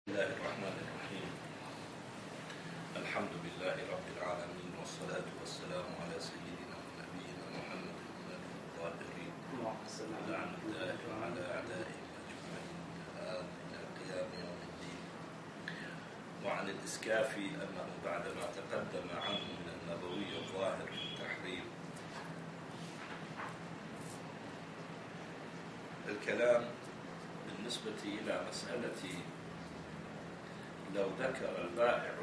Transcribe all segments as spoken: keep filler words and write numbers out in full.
بسم الله الرحمن الرحيم. الحمد لله رب العالمين، والصلاة والسلام على سيدنا ونبينا محمد بن الطاهرين ولعن الله على أعدائهم أجمعين إلى قيام يوم الدين. وعن الإسكافي أنه بعدما تقدم عنه من النبوي الظاهر في التحريم الكلام بالنسبة إلى مسألة لو ذكر البائع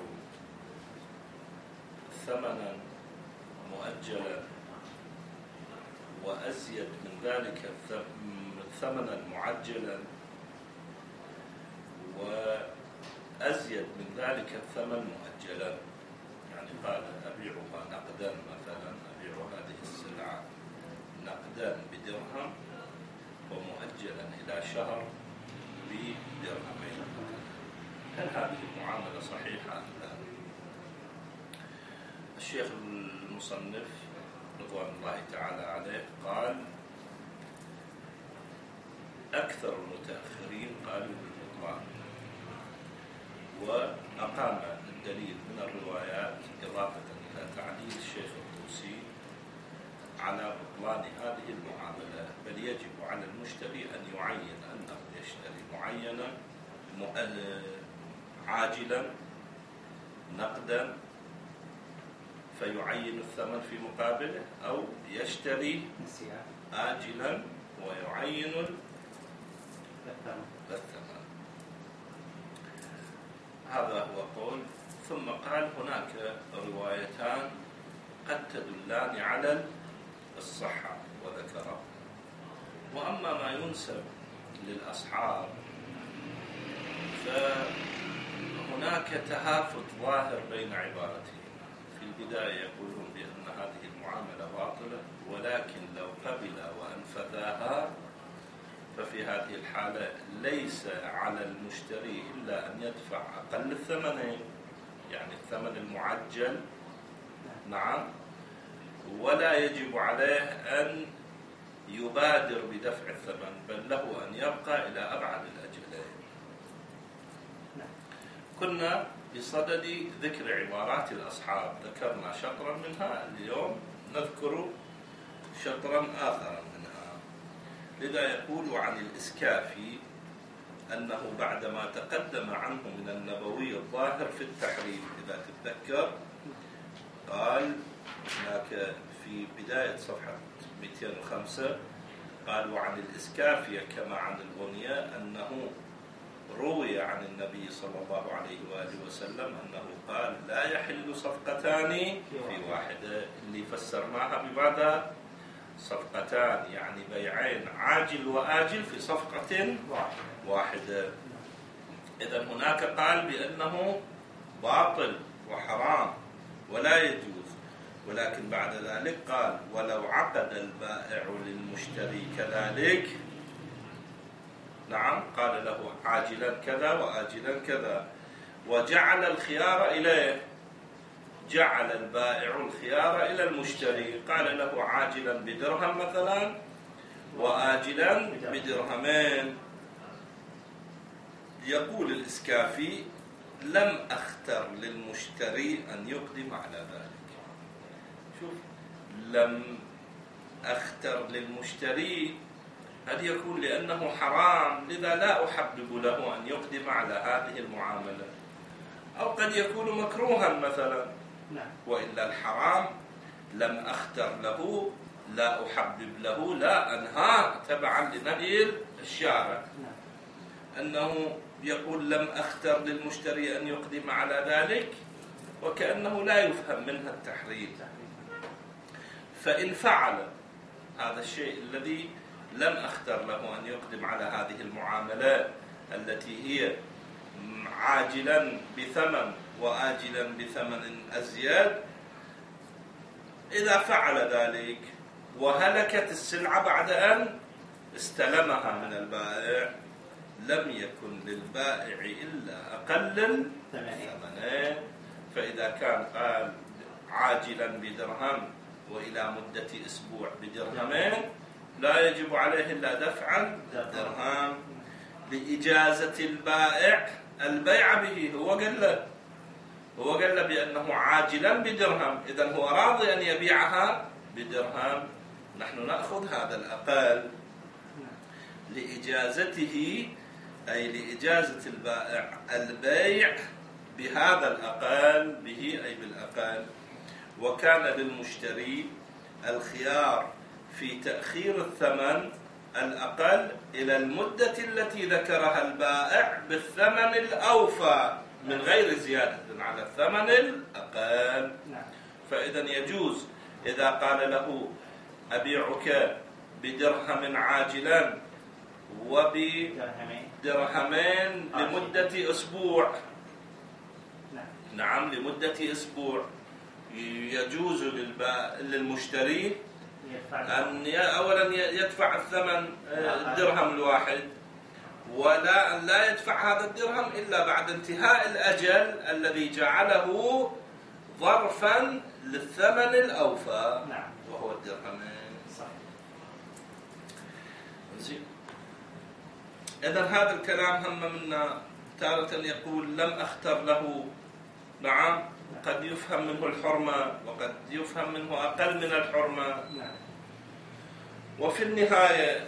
ثمنا مؤجلا وأزيد من ذلك ثمنا معجلا وأزيد من ذلك الثمن مؤجلا، يعني قال أبيعها نقدا مثلا، أبيع هذه السلعة نقدا بدرهم ومؤجلا إلى شهر بدرهمين، هل هذه المعاملة صحيحة أم لا؟ الشيخ المصنف رضوان الله تعالى عليه قال أكثر المتأخرين قالوا بالبطلان، وأقام الدليل من الروايات إضافة إلى تعليل الشيخ الطوسي على بطلان هذه المعاملة، بل يجب على المشتري أن يعين أنه يشتري معينا عاجلا نقدا فيعين الثمن في مقابله، أو يشتري آجلا ويعين الثمن. هذا هو قول. ثم قال هناك روايتان قد تدلان على الصحة وذكره. وأما ما ينسب للأصحاب فهناك تهافت ظاهر بين عبارتهم. في البداية يقولون بأن هذه المعاملة باطلة، ولكن لو قبل وأنفذاها ففي هذه الحالة ليس على المشتري إلا أن يدفع أقل الثمنين، يعني الثمن المعجل، نعم، ولا يجب عليه أن يبادر بدفع الثمن، بل له أن يبقى إلى أبعد الأجلين. كنا بصدد ذكر عبارات الأصحاب، ذكرنا شطرا منها، اليوم نذكر شطرا آخر منها. لذا يقول عن الإسكافي أنه بعدما تقدم عنه من النبوي الظاهر في التحريم، إذا تتذكر قال هناك في بداية صفحة مئتين وخمسة قال وعن الإسكافي كما عن الغنية أنه روي عن النبي صلى الله عليه وآله وسلم أنه قال لا يحل صفقتان في واحدة، اللي فسرناها ببعدها صفقتان يعني بيعين عاجل وآجل في صفقة واحدة. إذن هناك قال بأنه باطل وحرام ولا يجوز، ولكن بعد ذلك قال ولو عقد البائع للمشتري كذلك، نعم، قال له عاجلا كذا وآجلا كذا، وجعل الخيار إليه، جعل البائع الخيار إلى المشتري، قال له عاجلا بدرهم مثلا وآجلا بدرهمين. يقول الإسكافي لم أختر للمشتري أن يقدم على ذلك. شوف، لم أختر للمشتري قد يكون لأنه حرام، لذا لا أحبب له أن يقدم على هذه المعاملة، أو قد يكون مكروها مثلا، وإلا الحرام لم أختر له، لا أحبب له، لا أنهاه تبعا لنهي الشارع، أنه يقول لم أختر للمشتري أن يقدم على ذلك، وكأنه لا يفهم منها التحريم. فإن فعل هذا الشيء الذي لم أختر له أن يقدم على هذه المعاملات التي هي عاجلا بثمن وآجلا بثمن أزيد، إذا فعل ذلك وهلكت السلعة بعد أن استلمها من البائع لم يكن للبائع إلا أقل الثمنين. فإذا كان قال عاجلا بدرهم وإلى مدة أسبوع بدرهمين لا يجب عليه إلا دفعا درهم لإجازة البائع البيع به، هو قال له هو قال له بأنه عاجلا بدرهم، إذن هو راضي أن يبيعها بدرهم. نحن نأخذ هذا الأقل لإجازته، أي لإجازة البائع البيع بهذا الأقل، به أي بالأقل. وكان للمشتري الخيار في تأخير الثمن الأقل إلى المدة التي ذكرها البائع بالثمن الأوفى من غير زيادة على الثمن الأقل. فإذا يجوز إذا قال له أبيعك بدرهم عاجلا وبدرهمين لمدة أسبوع، نعم لمدة أسبوع، يجوز للمشتري أن أولا يدفع الثمن الدرهم الواحد، ولا أن لا يدفع هذا الدرهم إلا بعد انتهاء الأجل الذي جعله ظرفا للثمن الأوفى وهو الدرهمين. زين. إذن هذا الكلام هم منا تارة يقول لم أختر له، نعم قد يفهم منه الحرمة وقد يفهم منه أقل من الحرمة. وفي النهاية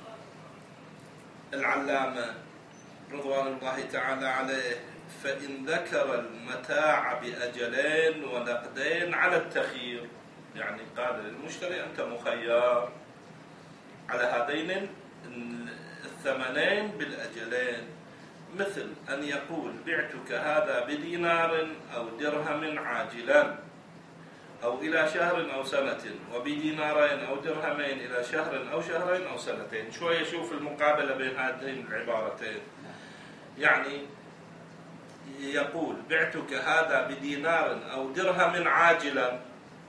العلامة رضوان الله تعالى عليه فإن ذكر المتاع بأجلين ونقدين على التخيير، يعني قال للمشتري أنت مخير على هذين الثمنين بالأجلين، مثل أن يقول بعتك هذا بدينار أو درهم عاجلا أو إلى شهر أو سنة، وبدينارين أو درهمين إلى شهر أو شهرين أو سنتين. شوية شوف المقابلة بين هذين العبارتين، يعني يقول بعتك هذا بدينار أو درهم عاجلا،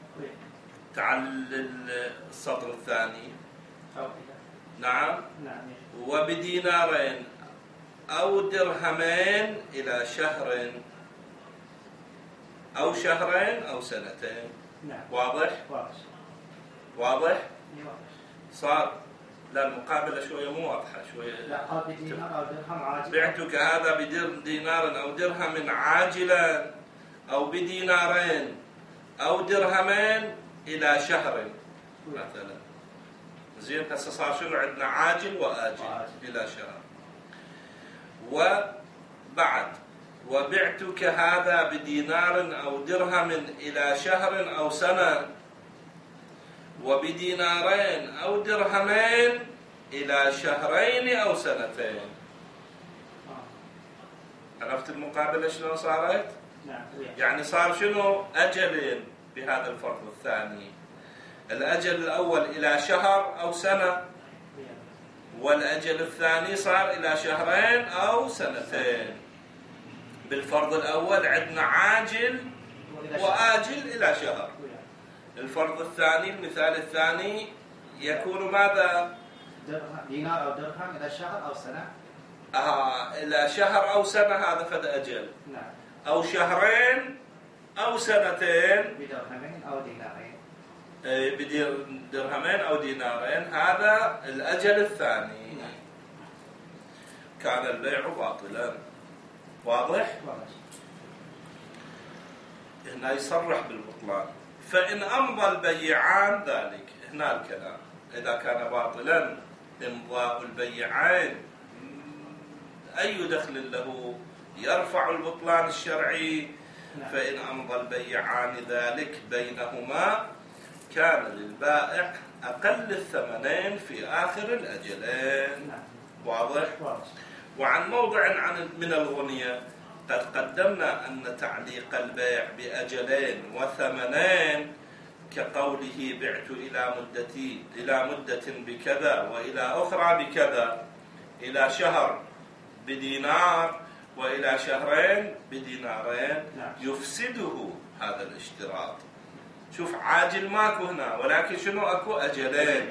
تعال السطر الثاني، نعم، وبدينارين أو درهمين إلى شهر أو شهرين أو سنتين. واضح؟ واضح؟ صار لا المقابلة شوية مو واضحة شوية. لا قال بدينار أو درهم عاجلا. بعتك هذا بدينار أو درهم عاجلا أو بدينارين أو درهمين إلى شهر مثلا. زين هسه صار شنو عندنا؟ عاجل وآجل وآجل. إلى شهر. وبعد وبعتك هذا بدينار أو درهم إلى شهر أو سنة، وبدينارين أو درهمين إلى شهرين أو سنتين. عرفت المقابلة شنو صارت؟ يعني صار شنو؟ أجلين بهذا الفرض الثاني، الأجل الأول إلى شهر أو سنة، والأجل الثاني صار إلى شهرين أو سنتين. بالفرض الأول عندنا عاجل وآجل إلى شهر. الفرض الثاني المثال الثاني يكون ماذا؟ دينار أو درهم إلى شهر أو سنة. آه إلى شهر أو سنة هذا فد أجل. نعم. أو شهرين أو سنتين. بدرهمين أو دينارين. بدرهمين أو دينارين هذا الأجل الثاني. نعم. كان البيع باطلا. واضح؟ واضح. هنا يصرح بالبطلان. فإن أمضى البيعان ذلك، هنا الكلام إذا كان باطلا إمضاء البيعين أي دخل له؟ يرفع البطلان الشرعي. فإن أمضى البيعان ذلك بينهما كان للبائع أقل الثمنين في آخر الأجلين. واضح؟ وعن موضع عن من الغنية قد قدمنا أن تعليق البيع بأجلين وثمنين كقوله بعت إلى مدتي إلى مدة بكذا وإلى أخرى بكذا، إلى شهر بدينار وإلى شهرين بدينارين، يفسده هذا الاشتراط. شوف عاجل ماكو هنا، ولكن شنو أكو؟ أجلين.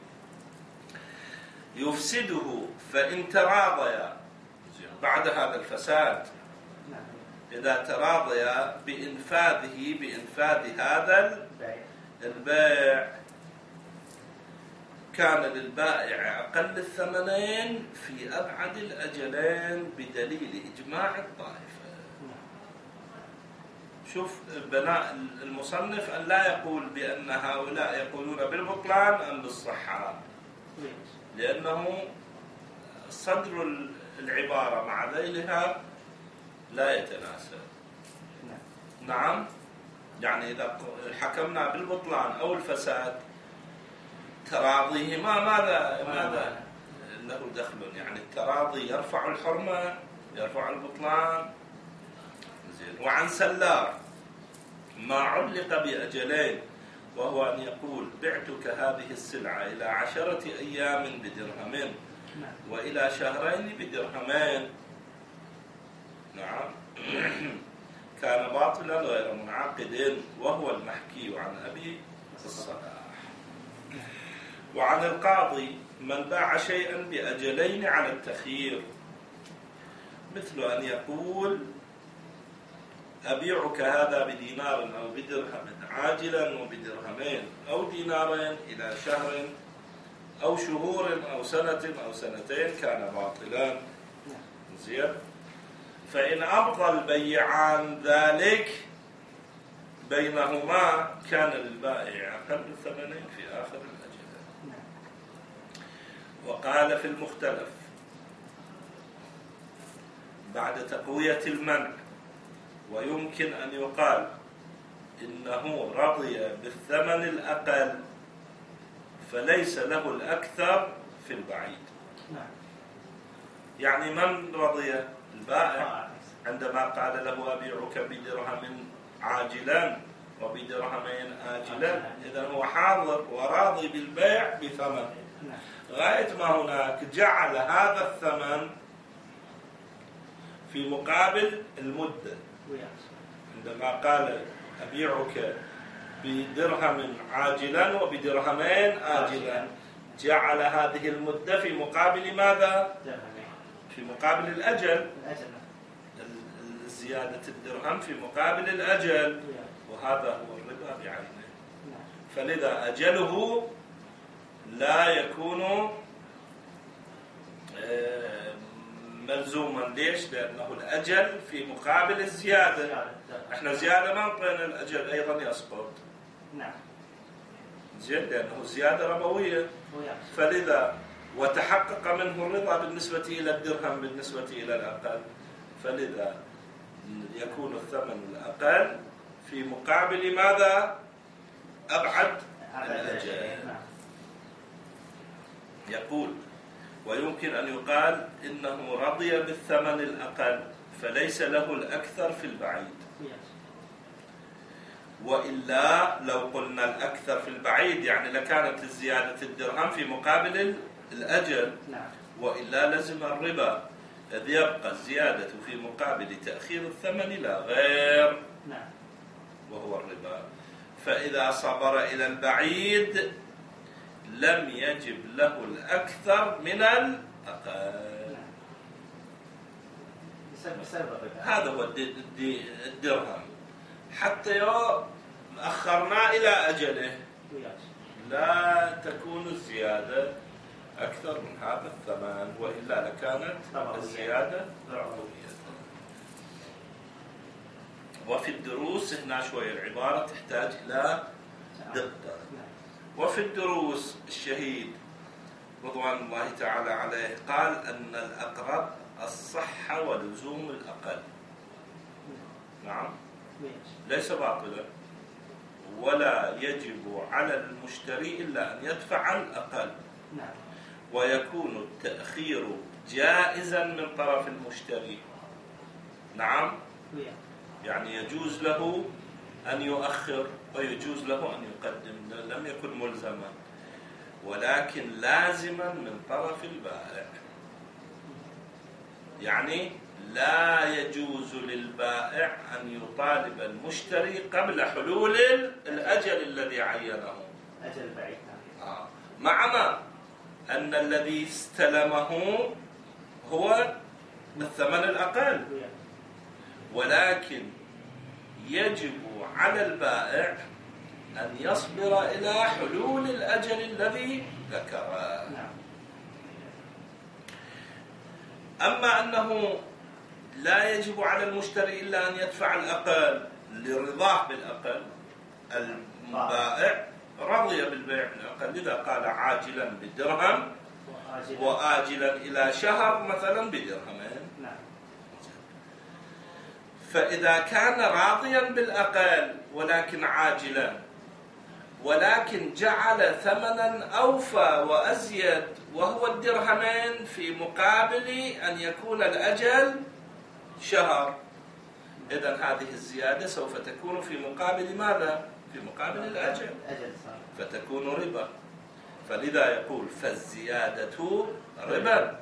يفسده فإن تراضيا بعد هذا الفساد، إذا تراضيا بإنفاذه بإنفاذ هذا البيع كان للبائع أقل الثمنين في أبعد الأجلين بدليل إجماع الطائفة. شوف بناء المصنف أن لا يقول بأن هؤلاء يقولون بالبطلان أم بالصحة، لأنه صدر العبارة مع ذيلها لا يتناسب. نعم، يعني إذا حكمنا بالبطلان أو الفساد تراضيهما ماذا ماذا له دخل؟ يعني التراضي يرفع الحرمة يرفع البطلان. زين. وعن سلار ما علق بأجلين، وهو أن يقول بعتك هذه السلعة إلى عشرة أيام بدرهمين وإلى شهرين بدرهمين. نعم. كان باطلا غير منعقد، وهو المحكي عن أبي الصلاح. وعن القاضي من باع شيئا بأجلين على التخيير، مثل أن يقول أبيعك هذا بدينار أو بدرهم عاجلا وبدرهمين، أو دينارين إلى شهر أو شهور أو سنة أو سنتين، كان باطلا. زين. فإن أبطل البيعان ذلك بينهما كان للبائع أقل الثمنين في آخر الأجل. وقال في المختلف بعد تقوية المنع، ويمكن أن يقال إنه رضي بالثمن الأقل فليس له الأكثر في البعيد. يعني من رضي؟ البائع عندما قال له أبيعك بدرهم عاجلا وبدرهمين آجلا، إذن هو حاضر وراضي بالبيع بثمن. غاية ما هناك جعل هذا الثمن في مقابل المدة. عندما قال أبيعك بدرهم عاجلا وبدرهمين آجلا، جعل هذه المدة في مقابل ماذا؟ في مقابل الأجل. زيادة الدرهم في مقابل الأجل، وهذا هو الربا بعينه. فلذا أجله لا يكون ملزوما. ليش؟ لأنه الأجل في مقابل الزيادة. احنا زيادة ما نطينا الأجل أيضا يسقط. نعم. زين، لأنه زيادة ربوية. فلذا وتحقق منه الرضا بالنسبة إلى الدرهم بالنسبة إلى الأقل، فلذا يكون الثمن الأقل في مقابل ماذا؟ أبعد الأجل. يقول ويمكن أن يقال إنه رضي بالثمن الأقل فليس له الأكثر في البعيد. وإلا لو قلنا الأكثر في البعيد يعني لكانت الزيادة الدرهم في مقابل الأجل. وإلا لزم الربا، إذ يبقى الزيادة في مقابل تأخير الثمن لا غير، وهو الربا. فإذا صبر إلى البعيد لم يجب له الأكثر من الأقل. هذا هو الدرهم. حتى يوم أخرنا إلى أجله لا تكون الزيادة أكثر من هذا الثمن، وإلا لكانت الزيادة ربوية. وفي الدروس هنا شوية العبارة تحتاج إلى دقة. وفي الدروس الشهيد رضوان الله تعالى عليه قال أن الأقرب الصحة ولزوم الأقل. نعم، ليس باطلا، ولا يجب على المشتري إلا أن يدفع الأقل. ويكون التأخير جائزا من طرف المشتري. نعم، يعني يجوز له أن يؤخر ويجوز له أن يقدم، لم يكن ملزما، ولكن لازما من طرف البائع. يعني لا يجوز للبائع أن يطالب المشتري قبل حلول الأجل الذي عينه. أجل بعيد. آه. مع ما أن الذي استلمه هو الثمن الأقل، ولكن يجب على البائع أن يصبر إلى حلول الأجل الذي ذكره. أما أنه لا يجب على المشتري إلا أن يدفع الأقل لرضاه بالأقل، البائع رضي بالبيع بالأقل، لذا قال عاجلا بالدرهم وآجلا إلى شهر مثلا بدرهمين. فإذا كان راضيا بالأقل ولكن عاجلا، ولكن جعل ثمنا أوفى وأزيد وهو الدرهمين في مقابل أن يكون الأجل شهر، إذن هذه الزيادة سوف تكون في مقابل ماذا؟ في مقابل الأجل، فتكون ربا. فلذا يقول فالزيادة ربا،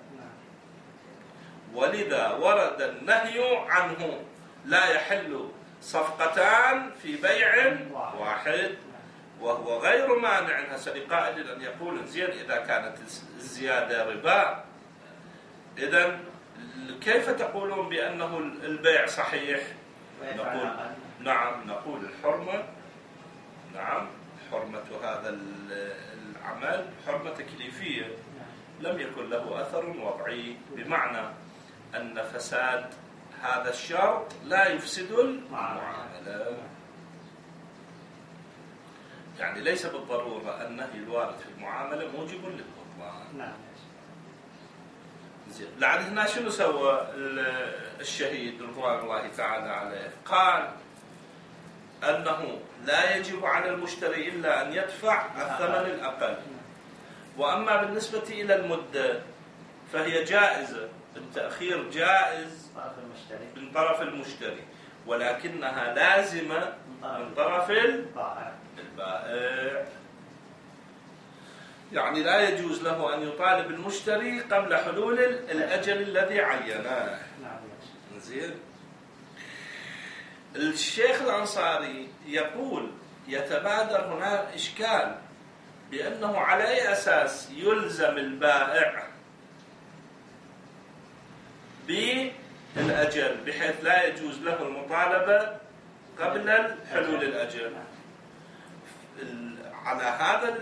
ولذا ورد النهي عنه. لا يحل صفقتان في بيع واحد، وهو غير مانع هسه لقائل أن يقول زين إذا كانت الزيادة ربا، إذن كيف تقولون بأنه البيع صحيح؟ نقول نعم، نقول الحرمة، نعم حرمة هذا العمل حرمة تكليفية، لم يكن له أثر وضعي، بمعنى أن فساد هذا الشرط لا يفسد المعاملة. يعني ليس بالضرورة النهي الوارد في المعاملة موجب للبطلان. نعم. زين. لعل هنا شنو سوى الشهيد رضوان الله تعالى عليه؟ قال أنه لا يجب على المشتري إلا أن يدفع الثمن الأقل، وأما بالنسبة إلى المدة فهي جائزة، التأخير جائز من طرف المشتري، ولكنها لازمة من طرف البائع. يعني لا يجوز له أن يطالب المشتري قبل حلول الأجل الذي عيناه. زين. الشيخ الأنصاري يقول يتبادر هنا إشكال بأنه على أي أساس يلزم البائع بالأجل بحيث لا يجوز له المطالبة قبل حلول الأجل. على هذا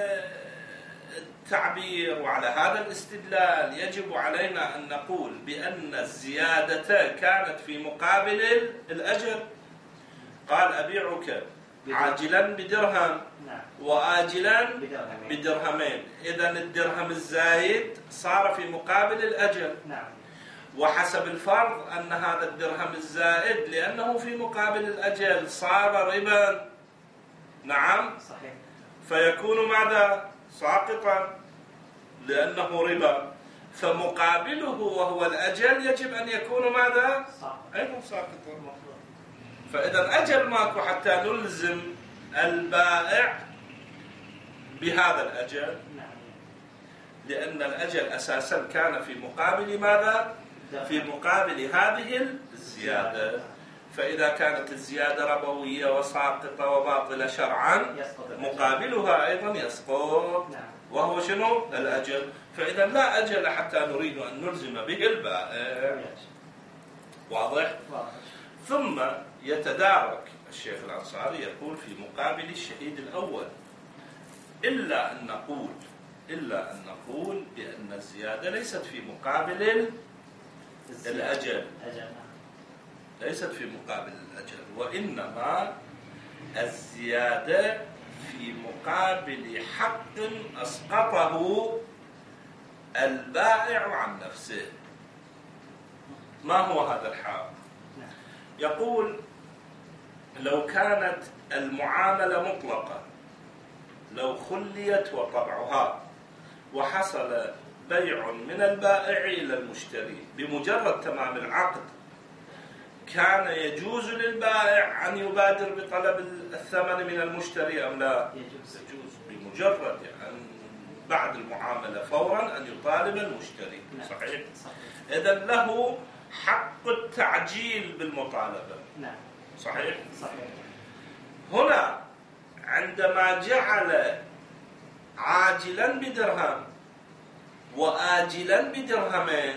التعبير وعلى هذا الاستدلال يجب علينا أن نقول بأن الزيادة كانت في مقابل الأجل. قال أبيعك عاجلا بدرهم وآجلا بدرهمين، إذن الدرهم الزايد صار في مقابل الأجل، وحسب الفرض أن هذا الدرهم الزائد لأنه في مقابل الأجل صار ربا. نعم صحيح. فيكون ماذا؟ ساقطا لأنه ربا، فمقابله وهو الأجل يجب أن يكون ماذا؟ أيضا ساقطا. فإذا أجل ماكو حتى نلزم البائع بهذا الأجل، لأن الأجل أساسا كان في مقابل ماذا؟ في مقابل هذه الزيادة. فإذا كانت الزيادة ربوية وساقطة وباطلة شرعا مقابلها أيضا يسقط، وهو شنو؟ الأجل. فإذا لا أجل حتى نريد أن نلزم به البائع. واضح؟ ثم يتدارك الشيخ الأنصاري يقول في مقابل الشهيد الأول إلا أن نقول إلا أن نقول بأن الزيادة ليست في مقابل الأجل، ليست في مقابل الأجل، وإنما الزيادة في مقابل حق أسقطه البائع عن نفسه. ما هو هذا الحق؟ يقول لو كانت المعاملة مطلقة، لو خليت وطبعها وحصل بيع من البائع إلى المشتري بمجرد تمام العقد، كان يجوز للبائع أن يبادر بطلب الثمن من المشتري أم لا؟ يجوز. يجوز بمجرد يعني بعد المعاملة فورا أن يطالب المشتري. صحيح؟ إذن له حق التعجيل بالمطالبة. نعم. صحيح؟ صحيح. هنا عندما جعل عاجلا بدرهم وآجلا بدرهمين،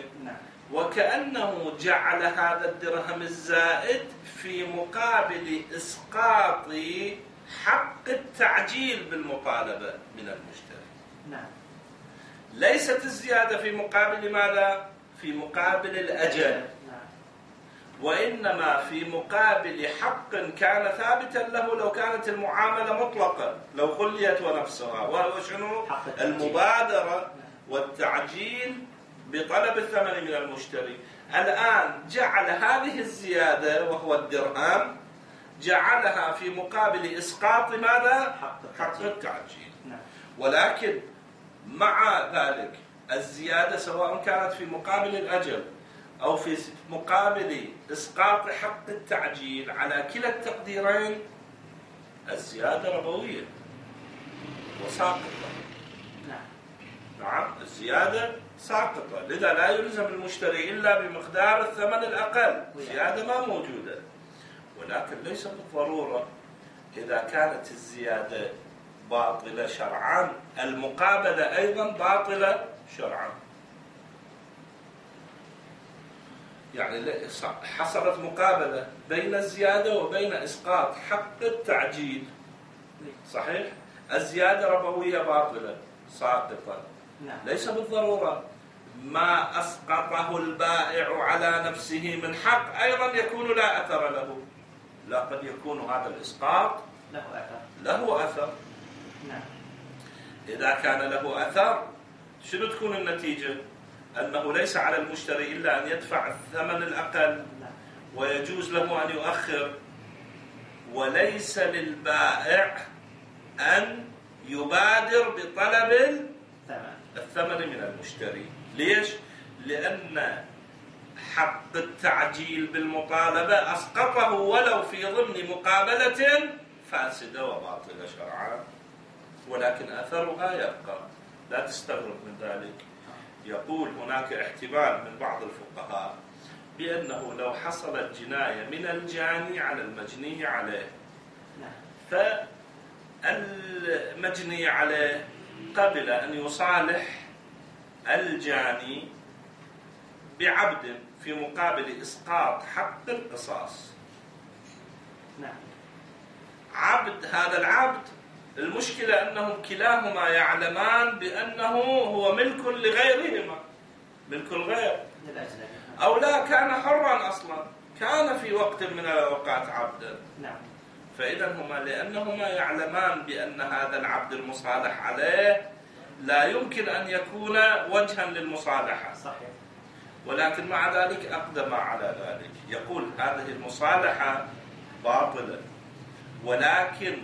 وكأنه جعل هذا الدرهم الزائد في مقابل إسقاط حق التعجيل بالمطالبة من المشتري. نعم. ليست الزيادة في مقابل ماذا؟ في مقابل الأجل. نعم. وإنما في مقابل حق كان ثابتا له لو كانت المعاملة مطلقة، لو خليت ونفسها، وهو شنو؟ المبادرة والتعجيل بطلب الثمن من المشتري. الآن جعل هذه الزيادة وهو الدرهم جعلها في مقابل إسقاط ماذا؟ حق التعجيل. ولكن مع ذلك الزيادة سواء كانت في مقابل الأجل أو في مقابل إسقاط حق التعجيل، على كلا التقديرين الزيادة ربوية وساقطة. نعم، الزيادة ساقطة، لذا لا يلزم المشتري إلا بمقدار الثمن الأقل، زيادة ما موجودة. ولكن ليس بالضرورة إذا كانت الزيادة باطلة شرعا المقابلة أيضا باطلة شرعا. يعني حصلت مقابلة بين الزيادة وبين إسقاط حق التعجيل، صحيح؟ الزيادة ربوية باطلة ساقطة، ليس بالضرورة ما أسقطه البائع على نفسه من حق أيضا يكون لا أثر له، لا، قد يكون هذا الإسقاط له أثر. له أثر. نعم. إذا كان له أثر شنو تكون النتيجة؟ أنه ليس على المشتري إلا أن يدفع الثمن الأقل، ويجوز له أن يؤخر، وليس للبائع أن يبادر بطلب الثمن من المشتري. ليش؟ لأن حق التعجيل بالمطالبة أسقطه ولو في ضمن مقابلة فاسدة وباطلة شرعا، ولكن أثرها يبقى، لا تستغرب من ذلك. يقول هناك احتمال من بعض الفقهاء بأنه لو حصلت جناية من الجاني على المجني عليه، فالمجني عليه قبل أن يصالح الجاني بعبد في مقابل إسقاط حق القصاص. نعم. عبد، هذا العبد المشكلة أنهم كلاهما يعلمان بأنه هو ملك لغيرهما، ملك الغير، أو لا كان حرا أصلا، كان في وقت من الأوقات عبدا. نعم. فإذا هما لأنهما يعلمان بأن هذا العبد المصالح عليه لا يمكن أن يكون وجها للمصالحة، صحيح. ولكن مع ذلك أقدم على ذلك. يقول هذه المصالحة باطلة، ولكن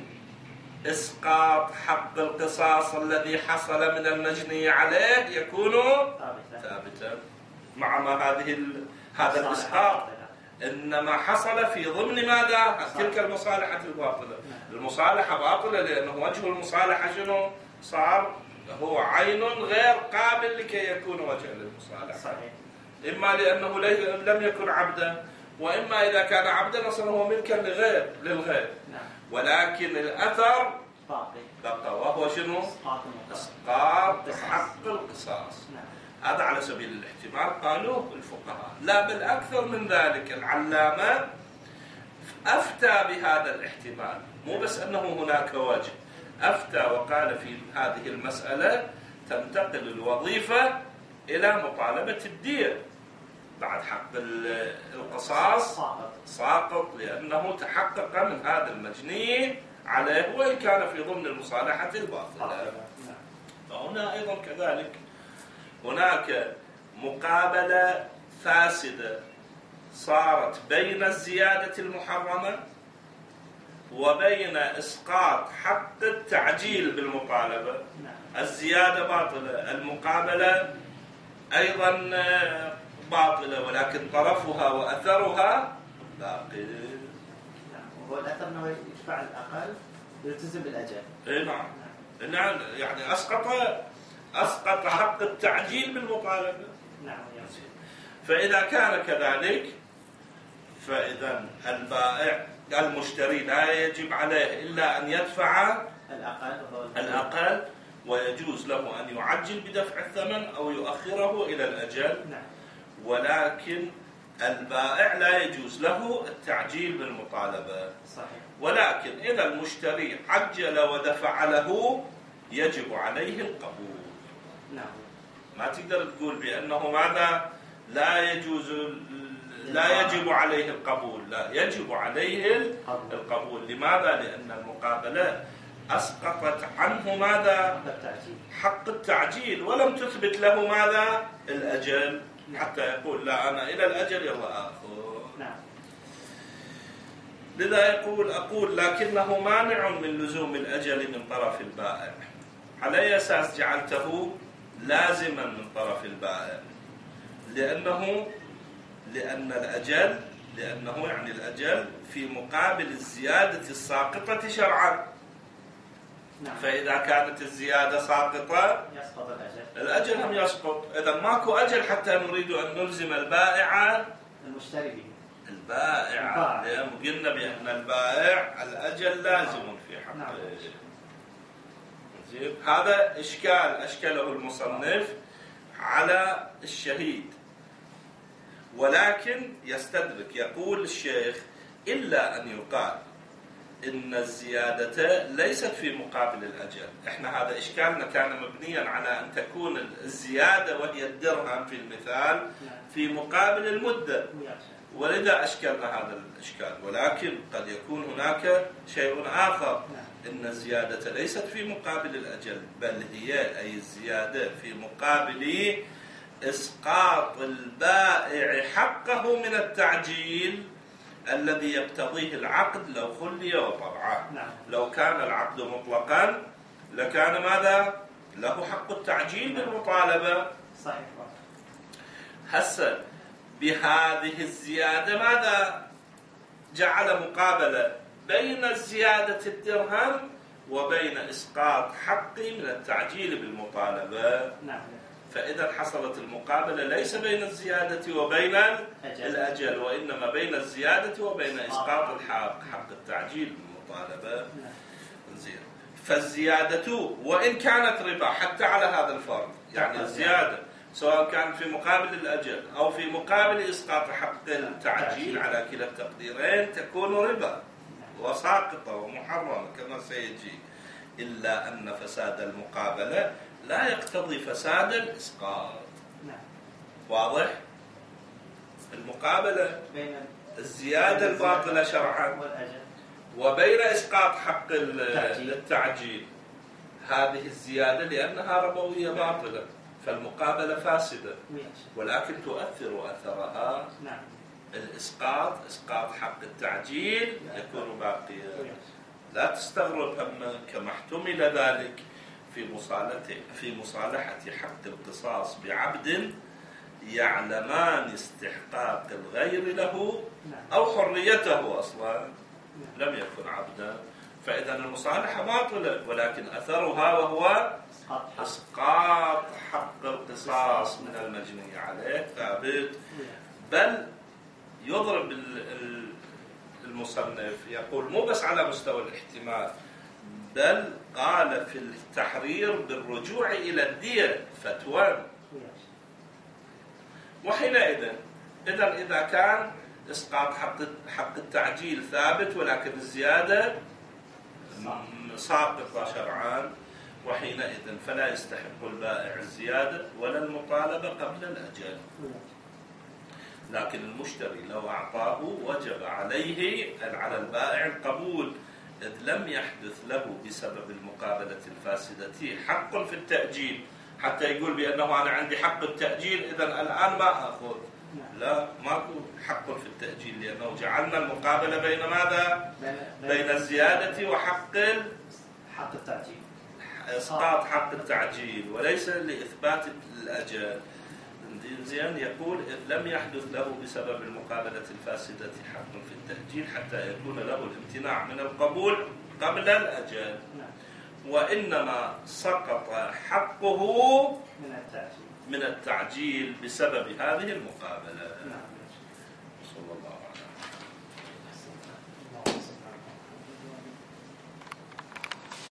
إسقاط حق القصاص الذي حصل من المجني عليه يكون ثابتا مع ما هذه هذا الإسقاط، إنما حصل في ضمن ماذا؟ تلك المصالحة الباطلة. المصالحة باطلة لأنه وجه المصالحة شنو؟ صار هو عين غير قابل لكي يكون وجها للمصالحة. صحيح. إما لأنه لم يكن عبدا، وإما إذا كان عبدا أصلا هو ملكا لغير للغير. نعم. ولكن الأثر باقي بقى، وهو شنو؟ إسقاط حق القصاص. نعم. هذا على سبيل الاحتمال قالوه الفقهاء. لا، بل أكثر من ذلك، العلامة أفتى بهذا الاحتمال، مو بس أنه هناك وجه، أفتى وقال في هذه المسألة تنتقل الوظيفة إلى مطالبة الدية بعد حق القصاص ساقط، لأنه تحقق من هذا المجني عليه وإن كان في ضمن المصالحة الباطلة. فهنا أيضا كذلك هناك مقابلة فاسدة صارت بين الزيادة المحرمة وبين إسقاط حق التعجيل بالمطالبة. الزيادة باطلة، المقابلة أيضا باطلة، ولكن طرفها وأثرها باقي. وهو الأثر أنه يدفع الأقل يلتزم بالأجل. إيه نعم. نعم، يعني أسقط أسقط حق التعجيل بالمطالبة. نعم. فإذا كان كذلك فإذا البائع المشتري لا يجب عليه إلا أن يدفع الأقل الأقل، ويجوز له أن يعجل بدفع الثمن أو يؤخره إلى الأجل. نعم. ولكن البائع لا يجوز له التعجيل بالمطالبة. صحيح. ولكن إذا المشتري عجل ودفع له يجب عليه القبول. نعم. ما تقدر تقول بأنه ماذا لا يجوز لا يجب عليه القبول، لا يجب عليه القبول. لماذا؟ لأن المقابلة أسقطت عنه ماذا؟ حق التعجيل، ولم تثبت له ماذا؟ الأجل، حتى يقول لا أنا إلى الأجل يلا آخذ. نعم. لذا يقول أقول لكنه مانع من لزوم الأجل من طرف البائع. على أي أساس جعلته لازما من طرف البائع؟ لأنه لأن الأجل لأنه يعني الأجل في مقابل الزيادة الساقطة شرعا. نعم. فإذا كانت الزيادة ساقطة يسقط الأجل، الأجل هم يسقط. إذا ماكو أجل حتى نريد أن نلزم البائع المشتري به البائع، لأن قلنا بأن البائع الأجل لازم في حقه. نعم. زين. هذا إشكال أشكله المصنف على الشهيد، ولكن يستدرك. يقول الشيخ إلا أن يقال إن الزيادة ليست في مقابل الأجل. إحنا هذا إشكالنا كان مبنيا على أن تكون الزيادة وهي الدرهم في المثال في مقابل المدة، ولذا أشكلنا هذا الإشكال. ولكن قد يكون هناك شيء آخر، إن الزيادة ليست في مقابل الأجل، بل هي أي الزيادة في مقابل إسقاط البائع حقه من التعجيل الذي يقتضيه العقد لو خلي وطبعه. نعم. لو كان العقد مطلقا لكان ماذا؟ له حق التعجيل بالمطالبة. صحيح. هسه بهذه الزيادة ماذا؟ جعل مقابلة بين الزيادة الدرهم وبين إسقاط حقي من التعجيل بالمطالبة. نعم. فإذا حصلت المقابلة ليس بين الزيادة وبين الأجل، وإنما بين الزيادة وبين إسقاط الحق حق التعجيل بالمطالبة. زين. فالزيادة وإن كانت ربا حتى على هذا الفرض، يعني الزيادة سواء كان في مقابل الأجل أو في مقابل إسقاط حق التعجيل على كلا التقديرين تكون ربا وساقطة ومحرمة كما سيجي، إلا أن فساد المقابلة لا يقتضي فساد الإسقاط. نعم. واضح؟ المقابلة بين الزيادة الباطلة شرعا وبين إسقاط حق التعجيل، هذه الزيادة لأنها ربوية باطلة فالمقابلة فاسدة، ولكن تؤثر أثرها الإسقاط، إسقاط حق التعجيل يكون باقيا. لا تستغرب هم كما احتمل ذلك في مصالحة في مصالحة حق القصاص بعبد يعلمان استحقاق الغير له أو حريته أصلا لم يكن عبدا، فإذا المصالحة باطلة ولكن أثرها وهو إسقاط حق القصاص من المجني عليه ثابت. بل يضرب المصنف يقول مو بس على مستوى الاحتمال، بل قال في التحرير بالرجوع إلى الدية فتوى. وحينئذ إذا إذا كان إسقاط حق حق التعجيل ثابت ولكن الزيادة ساقطة شرعا، وحينئذ فلا يستحق البائع الزيادة ولا المطالبة قبل الأجل. لكن المشتري لو أعطاه وجب عليه على البائع القبول، إذ لم يحدث له بسبب المقابلة الفاسدة حق في التأجيل حتى يقول بأنه أنا عندي حق التأجيل إذن الآن ما أخذ. لا، ماكو حق في التأجيل، لأنه جعلنا المقابلة بين ماذا؟ بين الزيادة وحق حق التعجيل، إسقاط حق التعجيل وليس لإثبات الأجل. زين. يقول إذ لم يحدث له بسبب المقابلة الفاسدة حق في التأجيل حتى يكون له الامتناع من القبول قبل الأجل، وإنما سقط حقه من التعجيل من التعجيل بسبب هذه المقابلة. صلى الله